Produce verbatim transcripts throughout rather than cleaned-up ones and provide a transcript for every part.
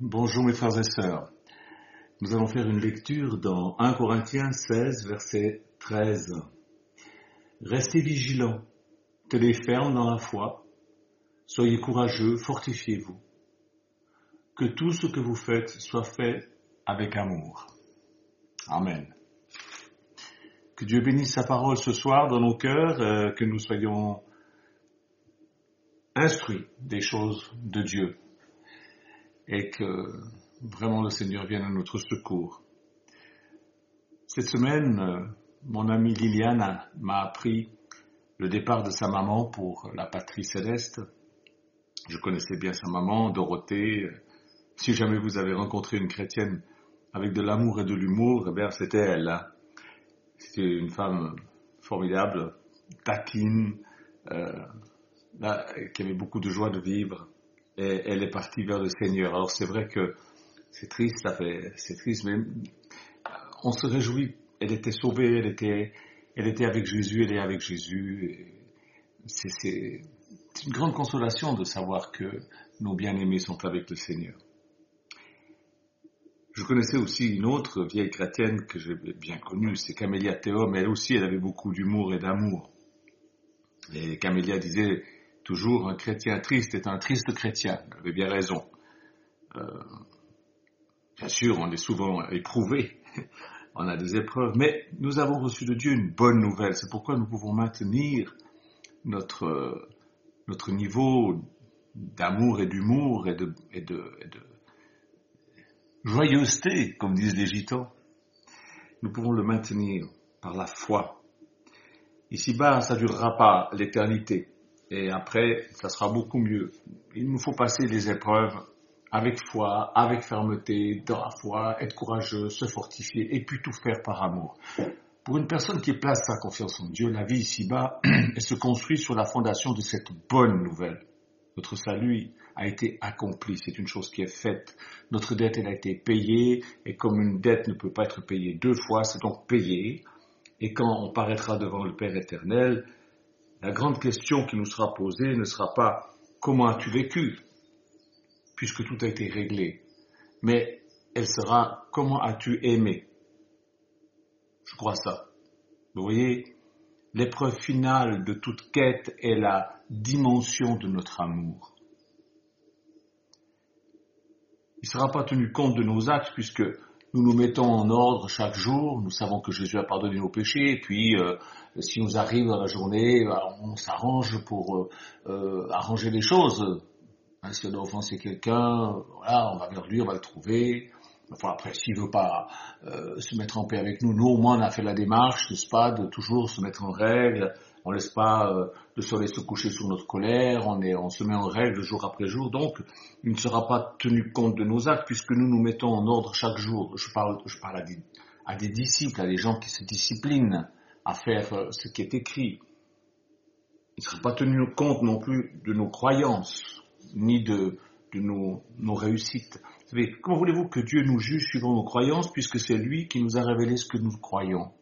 Bonjour mes frères et sœurs. Nous allons faire une lecture dans un Corinthiens seize, verset treize. Restez vigilants, tenez ferme dans la foi, soyez courageux, fortifiez-vous. Que tout ce que vous faites soit fait avec amour. Amen. Que Dieu bénisse sa parole ce soir dans nos cœurs, euh, que nous soyons instruits des choses de Dieu et que vraiment le Seigneur vienne à notre secours. Cette semaine, euh, mon amie Liliane m'a appris le départ de sa maman pour la patrie céleste. Je connaissais bien sa maman, Dorothée. Si jamais vous avez rencontré une chrétienne avec de l'amour et de l'humour, eh bien c'était elle. Hein. C'était une femme formidable, taquine, euh, là, qui avait beaucoup de joie de vivre. Et elle est partie vers le Seigneur. Alors c'est vrai que c'est triste, ça fait, c'est triste, mais on se réjouit. Elle était sauvée, elle était, elle était avec Jésus, elle est avec Jésus. Et c'est, c'est, c'est une grande consolation de savoir que nos bien-aimés sont avec le Seigneur. Je connaissais aussi une autre vieille chrétienne que j'ai bien connue, c'est Camélia Théom. Elle aussi, elle avait beaucoup d'humour et d'amour. Et Camélia disait toujours, un chrétien triste est un triste chrétien. Elle avait bien raison. Euh, bien sûr, on est souvent éprouvé, on a des épreuves, mais nous avons reçu de Dieu une bonne nouvelle. C'est pourquoi nous pouvons maintenir notre, notre niveau d'amour et d'humour et de, et de, et de joyeuseté, comme disent les gitans. Nous pouvons le maintenir par la foi. Ici-bas, ça ne durera pas l'éternité. Et après, ça sera beaucoup mieux. Il nous faut passer les épreuves avec foi, avec fermeté, dans la foi, être courageux, se fortifier et puis tout faire par amour. Pour une personne qui place sa confiance en Dieu, la vie ici-bas, elle se construit sur la fondation de cette bonne nouvelle. Notre salut a été accompli, c'est une chose qui est faite. Notre dette, elle a été payée, et comme une dette ne peut pas être payée deux fois, c'est donc payé. Et quand on paraîtra devant le Père éternel, la grande question qui nous sera posée ne sera pas « Comment as-tu vécu ?» puisque tout a été réglé, mais elle sera « Comment as-tu aimé ?» Je crois ça. Vous voyez, l'épreuve finale de toute quête est la dimension de notre amour. Il ne sera pas tenu compte de nos actes puisque nous nous mettons en ordre chaque jour, nous savons que Jésus a pardonné nos péchés, et puis euh, si nous arrive dans la journée, on s'arrange pour euh, euh, arranger les choses. Hein, si on doit offenser quelqu'un, voilà, on va vers lui, on va le trouver. Enfin, après, s'il ne veut pas euh, se mettre en paix avec nous, nous au moins on a fait la démarche, n'est-ce pas, de toujours se mettre en règle. On ne laisse pas euh, le soleil se coucher sur notre colère, on, est, on se met en règle jour après jour, donc il ne sera pas tenu compte de nos actes puisque nous nous mettons en ordre chaque jour. Je parle, je parle à, des, à des disciples, à des gens qui se disciplinent à faire euh, ce qui est écrit. Il ne sera pas tenu compte non plus de nos croyances, ni de, de nos, nos réussites. Vous savez, comment voulez-vous que Dieu nous juge suivant nos croyances puisque c'est lui qui nous a révélé ce que nous croyons?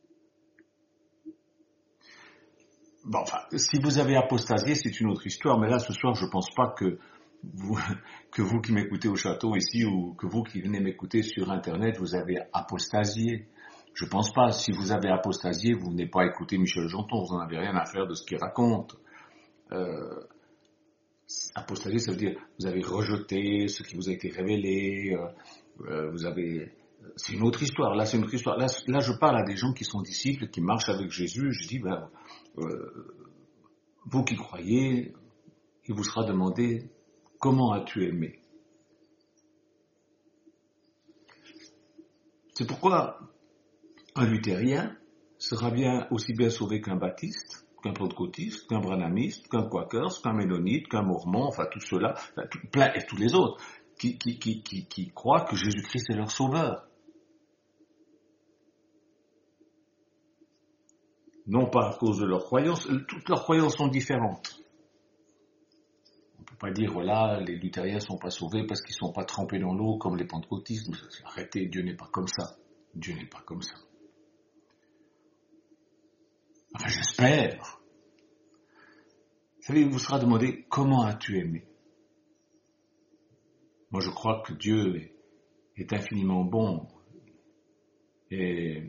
Bon, enfin, si vous avez apostasié, c'est une autre histoire, mais là, ce soir, je ne pense pas que vous, que vous qui m'écoutez au château ici ou que vous qui venez m'écouter sur Internet, vous avez apostasié. Je ne pense pas. Si vous avez apostasié, vous n'avez pas écouté Michel Janton, vous n'en avez rien à faire de ce qu'il raconte. Euh, apostasier, ça veut dire vous avez rejeté ce qui vous a été révélé, euh, vous avez... C'est une autre histoire. Là, c'est une autre histoire. Là, là, je parle à des gens qui sont disciples, qui marchent avec Jésus. Je dis, ben, euh, vous qui croyez, il vous sera demandé, comment as-tu aimé? C'est pourquoi un luthérien sera bien aussi bien sauvé qu'un baptiste, qu'un pentecôtiste, qu'un branhamiste, qu'un quaker, qu'un ménonite, qu'un mormon, enfin tout cela, enfin, tout, plein, et tous les autres, qui, qui, qui, qui, qui croient que Jésus-Christ est leur sauveur. Non pas à cause de leurs croyances, toutes leurs croyances sont différentes. On ne peut pas dire, voilà, les luthériens ne sont pas sauvés parce qu'ils ne sont pas trempés dans l'eau comme les pentecôtistes. Arrêtez, Dieu n'est pas comme ça. Dieu n'est pas comme ça. Enfin, j'espère. Vous savez, il vous sera demandé, comment as-tu aimé? Moi, je crois que Dieu est, est infiniment bon. Et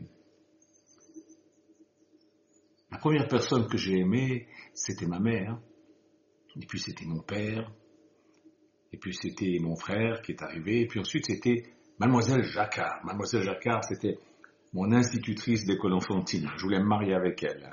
la première personne que j'ai aimée, c'était ma mère. Et puis c'était mon père. Et puis c'était mon frère qui est arrivé. Et puis ensuite c'était Mademoiselle Jacquard. Mademoiselle Jacquard, c'était mon institutrice d'école enfantine. Je voulais me marier avec elle.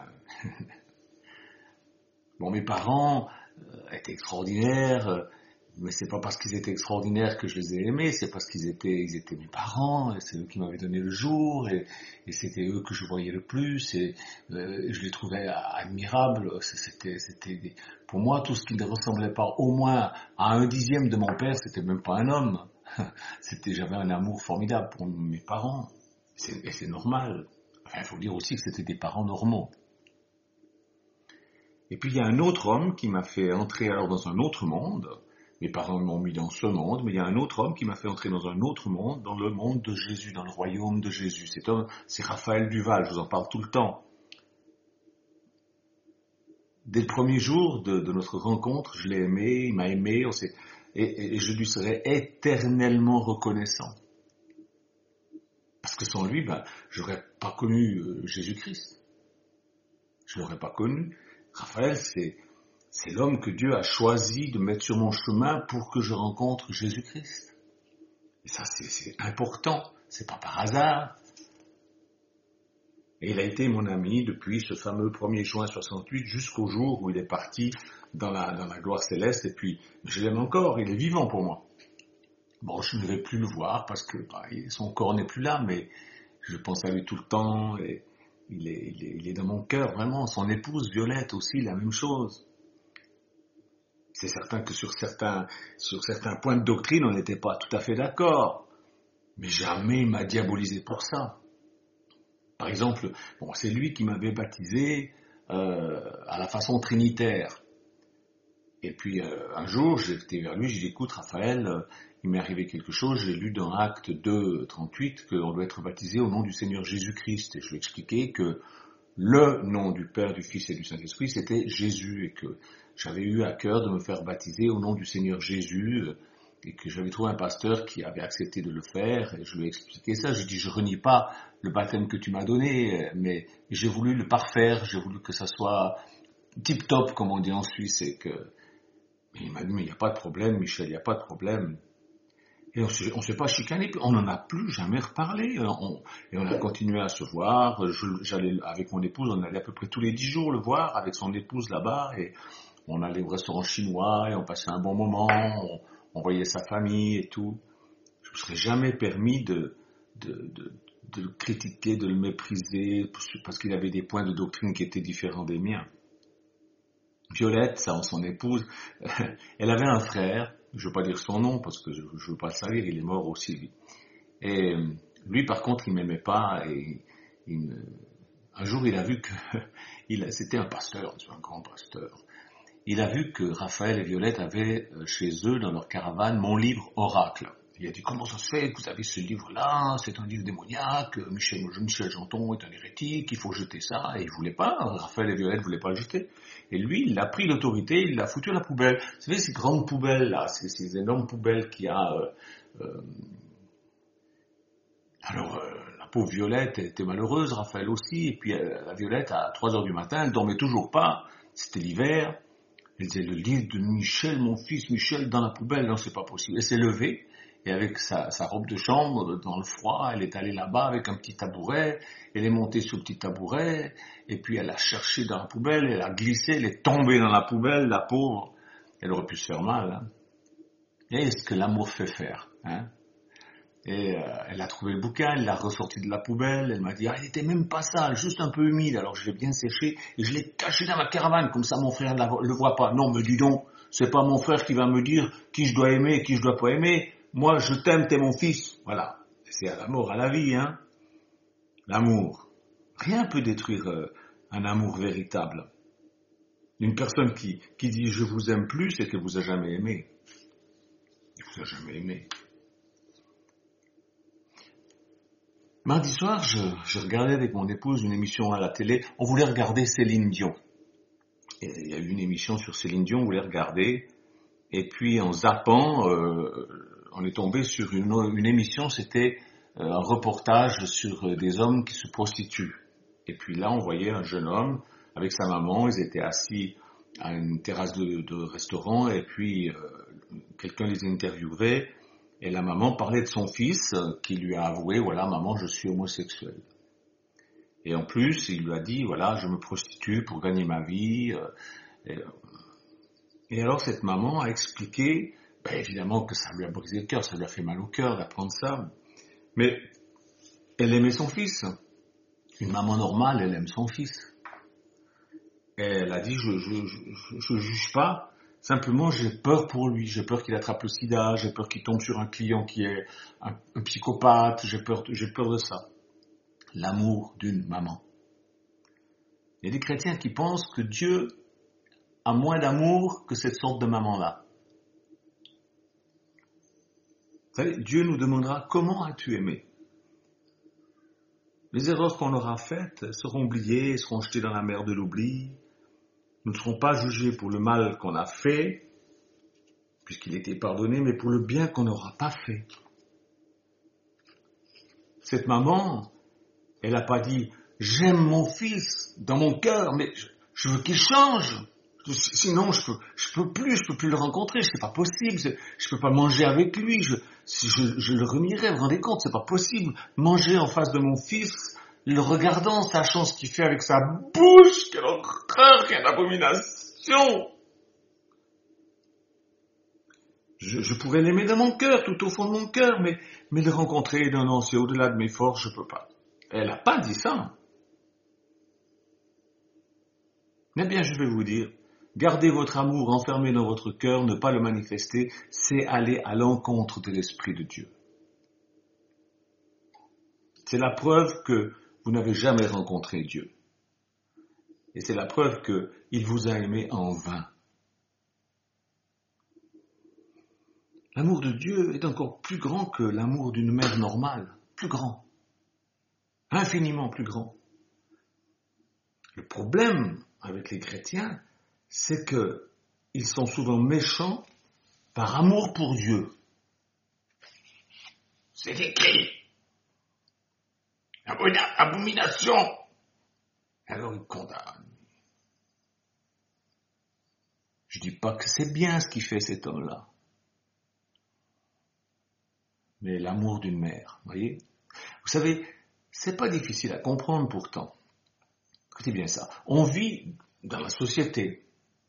Bon, mes parents euh, étaient extraordinaires, euh, mais c'est pas parce qu'ils étaient extraordinaires que je les ai aimés, c'est parce qu'ils étaient, ils étaient mes parents, et c'est eux qui m'avaient donné le jour, et, et c'était eux que je voyais le plus, et euh, je les trouvais admirables. C'était, c'était des... Pour moi, tout ce qui ne ressemblait pas au moins à un dixième de mon père, c'était même pas un homme. C'était, j'avais un amour formidable pour mes parents, c'est, et c'est normal. Enfin, il faut dire aussi que c'était des parents normaux. Et puis il y a un autre homme qui m'a fait entrer alors dans un autre monde. Mes parents m'ont mis dans ce monde, mais il y a un autre homme qui m'a fait entrer dans un autre monde, dans le monde de Jésus, dans le royaume de Jésus. Cet homme, c'est Raphaël Duval, je vous en parle tout le temps. Dès le premier jour de, de notre rencontre, je l'ai aimé, il m'a aimé, on s'est, et, et je lui serai éternellement reconnaissant. Parce que sans lui, ben, je n'aurais pas connu euh, Jésus-Christ. Je ne l'aurais pas connu. Raphaël, c'est... C'est l'homme que Dieu a choisi de mettre sur mon chemin pour que je rencontre Jésus-Christ. Et ça, c'est, c'est important. C'est pas par hasard. Et il a été mon ami depuis ce fameux premier juin soixante-huit jusqu'au jour où il est parti dans la, dans la gloire céleste. Et puis, je l'aime encore. Il est vivant pour moi. Bon, je ne vais plus le voir parce que bah, son corps n'est plus là, mais je pense à lui tout le temps. Et il est, il est, il est dans mon cœur, vraiment. Son épouse, Violette, aussi, la même chose. C'est certain que sur certains, sur certains points de doctrine, on n'était pas tout à fait d'accord. Mais jamais il m'a diabolisé pour ça. Par exemple, bon, c'est lui qui m'avait baptisé euh, à la façon trinitaire. Et puis euh, un jour, j'étais vers lui, j'ai dit, écoute Raphaël, euh, il m'est arrivé quelque chose, j'ai lu dans Acte deux, trente-huit qu'on doit être baptisé au nom du Seigneur Jésus-Christ. Et je lui ai expliqué que le nom du Père, du Fils et du Saint-Esprit, c'était Jésus, et que j'avais eu à cœur de me faire baptiser au nom du Seigneur Jésus, et que j'avais trouvé un pasteur qui avait accepté de le faire, et je lui ai expliqué ça. J'ai dit, je renie pas le baptême que tu m'as donné, mais j'ai voulu le parfaire, j'ai voulu que ça soit tip-top, comme on dit en Suisse, et que... Et il m'a dit, mais il n'y a pas de problème, Michel, il n'y a pas de problème. Et on ne s'est pas chicané, on n'en a plus jamais reparlé. On, et on a continué à se voir. Je, j'allais avec mon épouse, on allait à peu près tous les dix jours le voir avec son épouse là-bas. Et on allait au restaurant chinois et on passait un bon moment. On, on voyait sa famille et tout. Je ne me serais jamais permis de, de, de, de le critiquer, de le mépriser, parce qu'il avait des points de doctrine qui étaient différents des miens. Violette, son épouse, elle avait un frère. Je ne veux pas dire son nom parce que je ne veux pas le salir, il est mort aussi lui. Et lui par contre il ne m'aimait pas et il me... un jour il a vu que, il... c'était un pasteur, un grand pasteur, il a vu que Raphaël et Violette avaient chez eux dans leur caravane mon livre Oracle. Il a dit, comment ça se fait que vous avez ce livre-là, c'est un livre démoniaque, Michel, Michel Janton est un hérétique, il faut jeter ça, et il ne voulait pas, Raphaël et Violette ne voulaient pas le jeter. Et lui, il a pris l'autorité, il l'a foutu à la poubelle. Vous savez, ces grandes poubelles, là, ces, ces énormes poubelles qu'il y a... Euh, euh... Alors, euh, la pauvre Violette, elle était malheureuse, Raphaël aussi, et puis euh, la Violette, à trois heures du matin, elle dormait toujours pas, c'était l'hiver, elle disait, le livre de Michel, mon fils Michel, dans la poubelle, non, c'est pas possible. Elle s'est levée, et avec sa, sa robe de chambre, dans le froid, elle est allée là-bas avec un petit tabouret, elle est montée sur le petit tabouret, et puis elle a cherché dans la poubelle, elle a glissé, elle est tombée dans la poubelle, la pauvre. Elle aurait pu se faire mal. Hein. Et ce que l'amour fait faire. Hein. Et euh, elle a trouvé le bouquin, elle l'a ressorti de la poubelle, elle m'a dit, ah, il était même pas sale, juste un peu humide, alors je l'ai bien séché, et je l'ai caché dans ma caravane, comme ça mon frère ne le voit pas. Non, mais dis donc, c'est pas mon frère qui va me dire qui je dois aimer et qui je dois pas aimer. Moi, je t'aime, t'es mon fils. Voilà. C'est à la mort, à la vie, hein. L'amour. Rien peut détruire euh, un amour véritable. Une personne qui, qui dit je vous aime plus, c'est qu'elle vous a jamais aimé. Elle vous a jamais aimé. Mardi soir, je, je regardais avec mon épouse une émission à la télé. On voulait regarder Céline Dion. Et il y a eu une émission sur Céline Dion, on voulait regarder. Et puis en zappant, euh, on est tombé sur une, une émission, c'était euh, un reportage sur euh, des hommes qui se prostituent. Et puis là, on voyait un jeune homme avec sa maman, ils étaient assis à une terrasse de, de restaurant, et puis euh, quelqu'un les interviewait, et la maman parlait de son fils euh, qui lui a avoué, voilà, maman, je suis homosexuel. Et en plus, il lui a dit, voilà, je me prostitue pour gagner ma vie. Euh, et, et alors cette maman a expliqué, ben, évidemment que ça lui a brisé le cœur, ça lui a fait mal au cœur d'apprendre ça, mais elle aimait son fils. Une maman normale, elle aime son fils. Et elle a dit, je je, je, je juge pas, simplement j'ai peur pour lui, j'ai peur qu'il attrape le sida, j'ai peur qu'il tombe sur un client qui est un, un psychopathe, j'ai peur, j'ai peur de ça. L'amour d'une maman. Il y a des chrétiens qui pensent que Dieu a moins d'amour que cette sorte de maman-là. Vous savez, Dieu nous demandera, comment as-tu aimé ? Les erreurs qu'on aura faites seront oubliées, seront jetées dans la mer de l'oubli. Nous ne serons pas jugés pour le mal qu'on a fait, puisqu'il était pardonné, mais pour le bien qu'on n'aura pas fait. Cette maman, elle n'a pas dit « j'aime mon fils dans mon cœur, mais je, je veux qu'il change. Sinon, je peux, je peux plus, je peux plus le rencontrer, c'est pas possible, c'est, je peux pas manger avec lui, je, je, je le renierai, vous vous rendez compte, c'est pas possible. Manger en face de mon fils, le regardant, sachant ce qu'il fait avec sa bouche, quelle horreur, quelle abomination. Je, je pourrais l'aimer dans mon cœur, tout au fond de mon cœur, mais, mais le rencontrer, non, non, c'est au-delà de mes forces, je peux pas. Elle n'a pas dit ça. Mais bien, je vais vous dire, garder votre amour enfermé dans votre cœur, ne pas le manifester, c'est aller à l'encontre de l'Esprit de Dieu. C'est la preuve que vous n'avez jamais rencontré Dieu. Et c'est la preuve qu'il vous a aimé en vain. L'amour de Dieu est encore plus grand que l'amour d'une mère normale, plus grand, infiniment plus grand. Le problème avec les chrétiens, c'est qu'ils sont souvent méchants par amour pour Dieu. C'est écrit. Abomination. Alors ils condamnent. Je dis pas que c'est bien ce qu'il fait cet homme-là. Mais l'amour d'une mère, vous voyez ? Vous savez, c'est pas difficile à comprendre pourtant. Écoutez bien ça. On vit dans la société.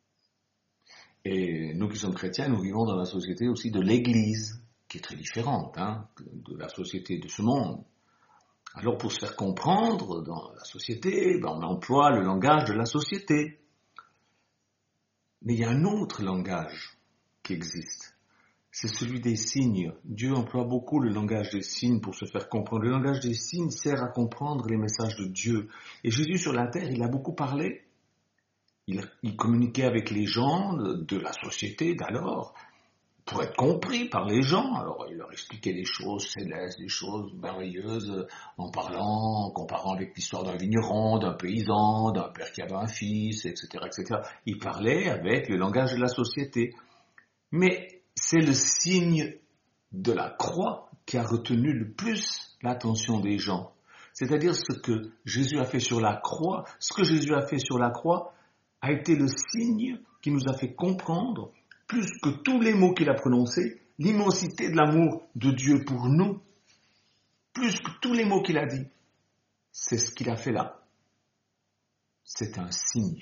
Et nous qui sommes chrétiens, nous vivons dans la société aussi de l'Église, qui est très différente hein, de la société de ce monde. Alors pour se faire comprendre dans la société, ben on emploie le langage de la société. Mais il y a un autre langage qui existe. C'est celui des signes. Dieu emploie beaucoup le langage des signes pour se faire comprendre. Le langage des signes sert à comprendre les messages de Dieu. Et Jésus sur la terre, il a beaucoup parlé. Il, il communiquait avec les gens de, de la société d'alors pour être compris par les gens. Alors il leur expliquait des choses célestes, des choses merveilleuses, en parlant, en comparant avec l'histoire d'un vigneron, d'un paysan, d'un père qui avait un fils, et cetera, et cetera. Il parlait avec le langage de la société. Mais c'est le signe de la croix qui a retenu le plus l'attention des gens. C'est-à-dire ce que Jésus a fait sur la croix. Ce que Jésus a fait sur la croix a été le signe qui nous a fait comprendre, plus que tous les mots qu'il a prononcés, l'immensité de l'amour de Dieu pour nous. Plus que tous les mots qu'il a dit. C'est ce qu'il a fait là. C'est un signe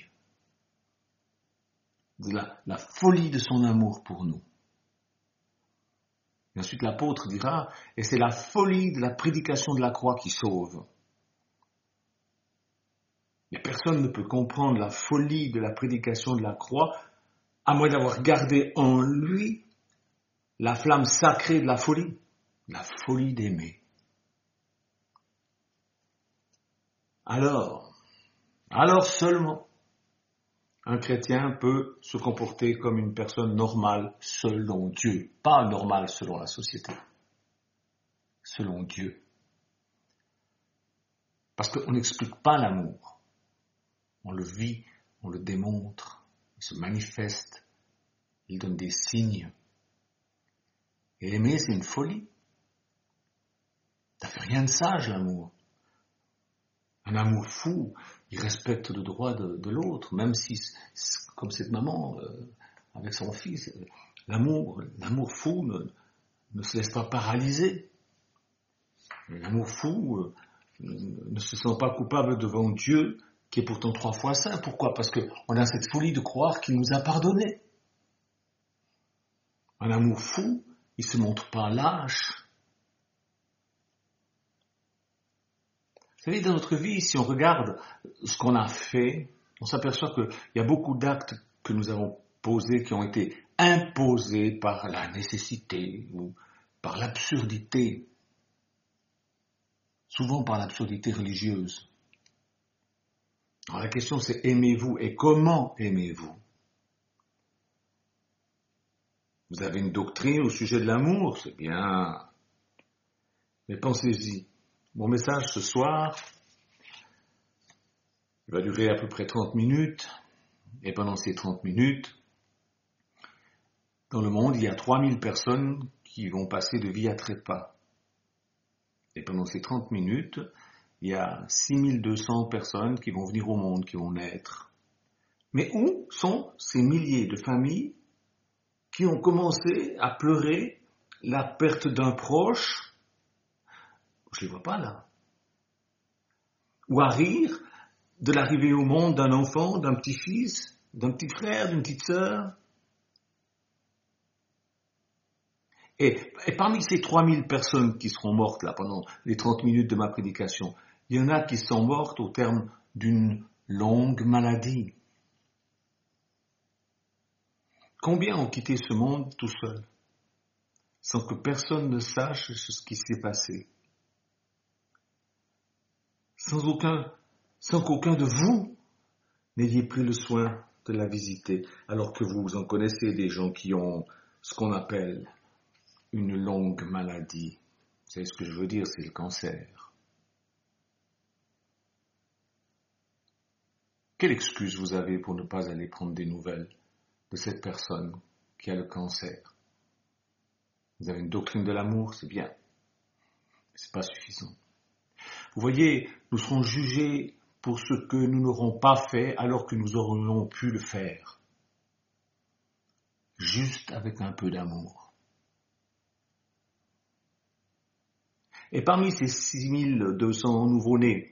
de la, la folie de son amour pour nous. Et ensuite l'apôtre dira, et c'est la folie de la prédication de la croix qui sauve. Mais personne ne peut comprendre la folie de la prédication de la croix à moins d'avoir gardé en lui la flamme sacrée de la folie, la folie d'aimer. Alors, alors seulement, un chrétien peut se comporter comme une personne normale selon Dieu, pas normale selon la société, selon Dieu. Parce qu'on n'explique pas l'amour, on le vit, on le démontre, il se manifeste, il donne des signes. Et aimer, c'est une folie. Ça fait rien de sage, l'amour. Un amour fou, il respecte le droit de, de l'autre, même si, comme cette maman, euh, avec son fils, euh, l'amour, l'amour fou ne, ne se laisse pas paralyser. L'amour fou euh, ne se sent pas coupable devant Dieu, qui est pourtant trois fois saint. Pourquoi? Parce qu'on a cette folie de croire qu'il nous a pardonné. Un amour fou, il ne se montre pas lâche. Vous savez, dans notre vie, si on regarde ce qu'on a fait, on s'aperçoit qu'il y a beaucoup d'actes que nous avons posés qui ont été imposés par la nécessité ou par l'absurdité, souvent par l'absurdité religieuse. Alors la question c'est aimez-vous et comment aimez-vous? Vous avez une doctrine au sujet de l'amour, c'est bien. Mais pensez-y. Mon message ce soir, il va durer à peu près trente minutes. Et pendant ces trente minutes, dans le monde, il y a trois mille personnes qui vont passer de vie à trépas. Et pendant ces trente minutes, il y a six mille deux cents personnes qui vont venir au monde, qui vont naître. Mais où sont ces milliers de familles qui ont commencé à pleurer la perte d'un proche? Je ne les vois pas là. Ou à rire de l'arrivée au monde d'un enfant, d'un petit-fils, d'un petit frère, d'une petite sœur. Et, et parmi ces trois mille personnes qui seront mortes là pendant les trente minutes de ma prédication, il y en a qui sont mortes au terme d'une longue maladie. Combien ont quitté ce monde tout seuls, sans que personne ne sache ce qui s'est passé, sans aucun, sans qu'aucun de vous n'ayez pris le soin de la visiter, alors que vous en connaissez des gens qui ont ce qu'on appelle une longue maladie. Vous savez ce que je veux dire, c'est le cancer. Quelle excuse vous avez pour ne pas aller prendre des nouvelles de cette personne qui a le cancer? Vous avez une doctrine de l'amour, c'est bien. C'est pas suffisant. Vous voyez, nous serons jugés pour ce que nous n'aurons pas fait alors que nous aurions pu le faire. Juste avec un peu d'amour. Et parmi ces six mille deux cents nouveaux-nés,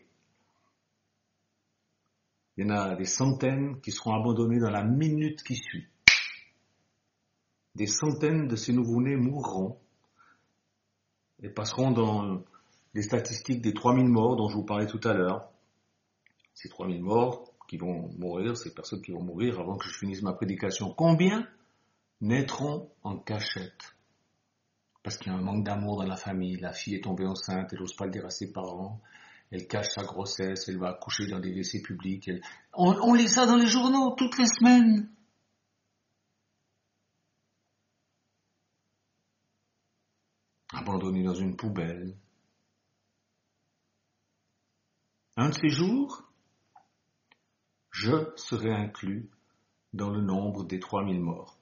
il y en a des centaines qui seront abandonnés dans la minute qui suit. Des centaines de ces nouveaux-nés mourront et passeront dans les statistiques des trois mille morts dont je vous parlais tout à l'heure. Ces trois mille morts qui vont mourir, ces personnes qui vont mourir avant que je finisse ma prédication. Combien naîtront en cachette? Parce qu'il y a un manque d'amour dans la famille. La fille est tombée enceinte, elle n'ose pas le dire à ses parents. Elle cache sa grossesse, elle va accoucher dans des W C publics. Elle... On, on lit ça dans les journaux toutes les semaines. Abandonné dans une poubelle. Un de ces jours, je serai inclus dans le nombre des trois mille morts.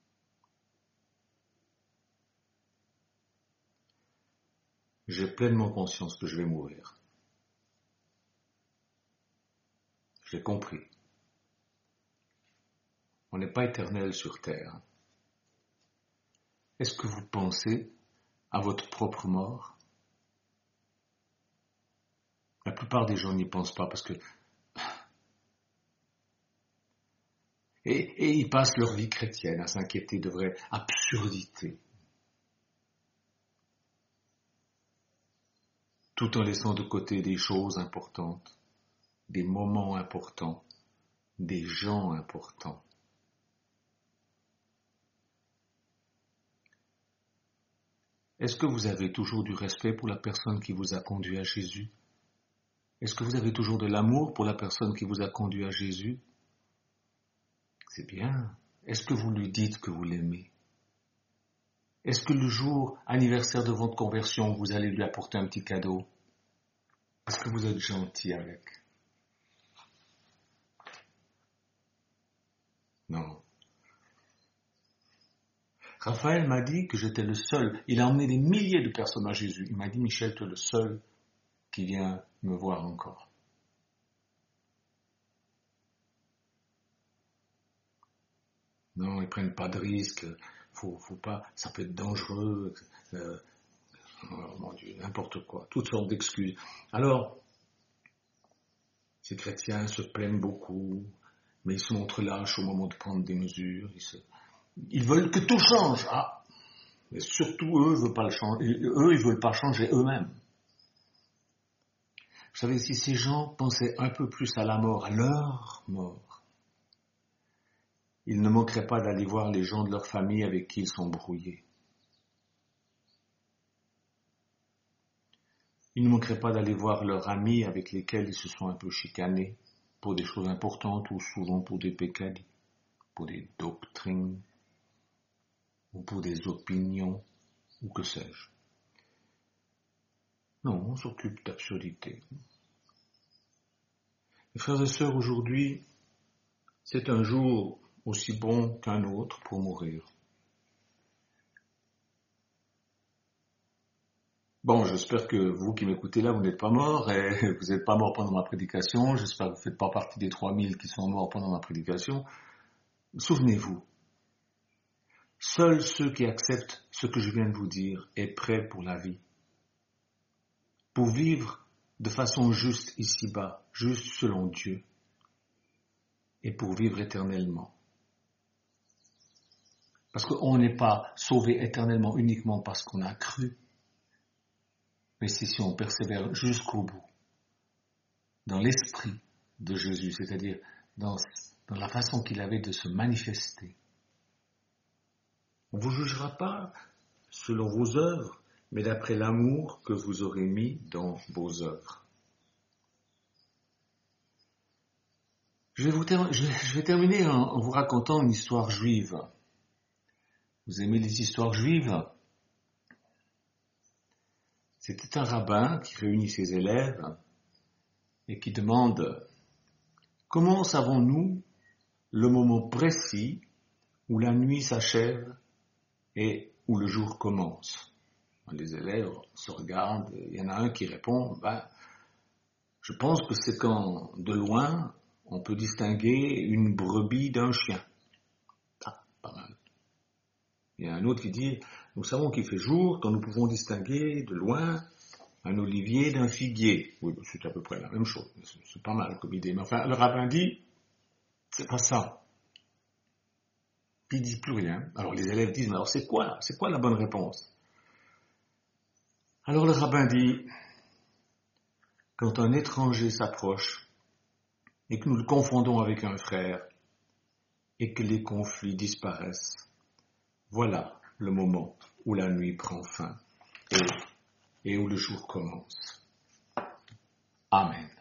J'ai pleinement conscience que je vais mourir. J'ai compris. On n'est pas éternel sur terre. Est-ce que vous pensez à votre propre mort? La plupart des gens n'y pensent pas parce que... Et, et ils passent leur vie chrétienne à s'inquiéter de vraies absurdités. Tout en laissant de côté des choses importantes, des moments importants, des gens importants. Est-ce que vous avez toujours du respect pour la personne qui vous a conduit à Jésus? Est-ce que vous avez toujours de l'amour pour la personne qui vous a conduit à Jésus? C'est bien. Est-ce que vous lui dites que vous l'aimez? Est-ce que le jour anniversaire de votre conversion, vous allez lui apporter un petit cadeau? Est-ce que vous êtes gentil avec? Non. Raphaël m'a dit que j'étais le seul. Il a emmené des milliers de personnes à Jésus. Il m'a dit, Michel, tu es le seul qui vient me voir encore. Non, ils prennent pas de risques. Faut, faut pas. Ça peut être dangereux. Euh, oh mon Dieu, n'importe quoi. Toutes sortes d'excuses. Alors, ces chrétiens se plaignent beaucoup, mais ils se montrent lâches au moment de prendre des mesures. Ils, se... ils veulent que tout change. Ah, mais surtout eux, ils veulent pas le changer. Eux, ils veulent pas changer eux-mêmes. Vous savez, si ces gens pensaient un peu plus à la mort, à leur mort, ils ne manqueraient pas d'aller voir les gens de leur famille avec qui ils sont brouillés. Ils ne manqueraient pas d'aller voir leurs amis avec lesquels ils se sont un peu chicanés pour des choses importantes ou souvent pour des pécadilles, pour des doctrines ou pour des opinions ou que sais-je. Non, on s'occupe d'absurdités. Mes frères et sœurs, aujourd'hui, c'est un jour aussi bon qu'un autre pour mourir. Bon, j'espère que vous qui m'écoutez là, vous n'êtes pas morts et vous n'êtes pas morts pendant ma prédication. J'espère que vous ne faites pas partie des trois mille qui sont morts pendant ma prédication. Souvenez-vous, seuls ceux qui acceptent ce que je viens de vous dire est prêts pour la vie. Pour vivre de façon juste ici-bas, juste selon Dieu, et pour vivre éternellement. Parce qu'on n'est pas sauvé éternellement uniquement parce qu'on a cru, mais c'est si on persévère jusqu'au bout, dans l'esprit de Jésus, c'est-à-dire dans, dans la façon qu'il avait de se manifester. On ne vous jugera pas selon vos œuvres, mais d'après l'amour que vous aurez mis dans vos œuvres. Je vais, vous ter- je vais, je vais terminer en, en vous racontant une histoire juive. Vous aimez les histoires juives ? C'était un rabbin qui réunit ses élèves et qui demande « Comment savons-nous le moment précis où la nuit s'achève et où le jour commence ?» Les élèves se regardent, il y en a un qui répond ben, « Je pense que c'est quand, de loin, on peut distinguer une brebis d'un chien. » Ah, pas mal. Il y a un autre qui dit « Nous savons qu'il fait jour quand nous pouvons distinguer de loin un olivier d'un figuier. » Oui, c'est à peu près la même chose. C'est pas mal comme idée. Mais enfin, le rabbin dit « C'est pas ça. » Puis il dit plus rien. Alors les élèves disent « Mais alors c'est quoi? C'est quoi la bonne réponse ?» Alors le rabbin dit « Quand un étranger s'approche et que nous le confondons avec un frère et que les conflits disparaissent, voilà le moment où la nuit prend fin et, et où le jour commence. » Amen.